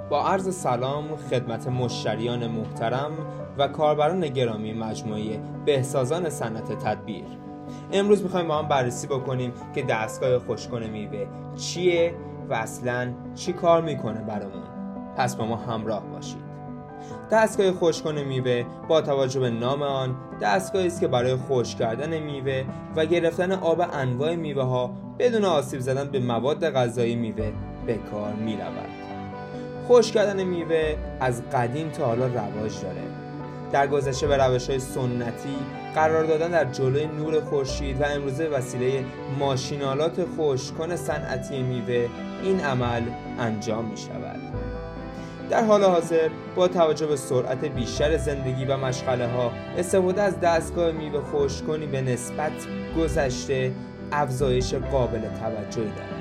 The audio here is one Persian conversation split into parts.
با عرض سلام خدمت مشتریان محترم و کاربران گرامی مجموعه بهسازان صنعت تدبیر. امروز میخوایم با هم بررسی بکنیم که دستگاه خشک‌کن میوه چیه و اصلاً چی کار میکنه برامون. پس با ما همراه باشید. دستگاه خشک‌کن میوه با توجه به نام آن دستگاهی است که برای خشک کردن میوه و گرفتن آب انواع میوه ها بدون آسیب زدن به مواد غذایی میوه به کار میرود. خشک کردن میوه از قدیم تا حالا رواج داره. در گذشته به روش‌های سنتی قرار دادن در جلوی نور خورشید و امروزه وسیله ماشین‌آلات خشک‌کن صنعتی میوه این عمل انجام می‌شود. در حال حاضر با توجه به سرعت بیشتر زندگی و مشغله‌ها استفاده از دستگاه میوه خشک‌کنی به نسبت گذشته افزایش قابل توجهی دارد.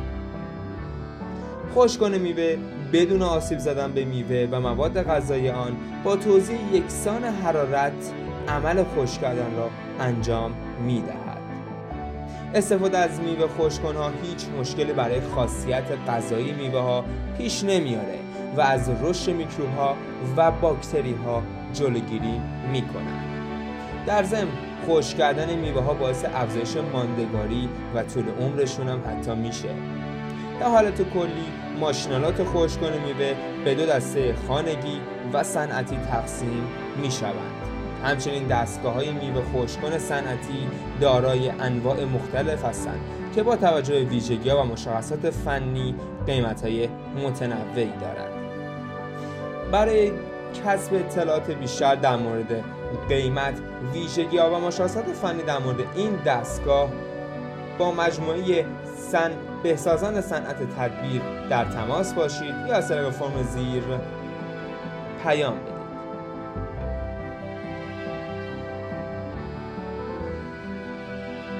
خشک‌کن میوه بدون آسیب زدن به میوه و مواد غذایی آن با توزیع یکسان حرارت عمل خشک کردن را انجام می‌دهد. استفاده از میوه خشک‌کن‌ها هیچ مشکلی برای خاصیت غذایی میوه‌ها پیش نمیاره و از رشد میکروب‌ها و باکتری‌ها جلوگیری می‌کنند. در ضمن خشک کردن میوه‌ها باعث افزایش ماندگاری و طول عمرشون هم حتی میشه. در حالت کلی ماشین‌آلات خشک‌کن میوه به دو دسته خانگی و صنعتی تقسیم می‌شوند. همچنین دستگاه‌های میوه خشک‌کن صنعتی دارای انواع مختلف هستند که با توجه به ویژگی‌ها و مشخصات فنی قیمت‌های متنوعی دارند. برای کسب اطلاعات بیشتر در مورد قیمت، ویژگی‌ها و مشخصات فنی در مورد این دستگاه با مجموعه بهسازان صنعت تدبیر در تماس باشید یا از طریق فرم زیر پیام بدید.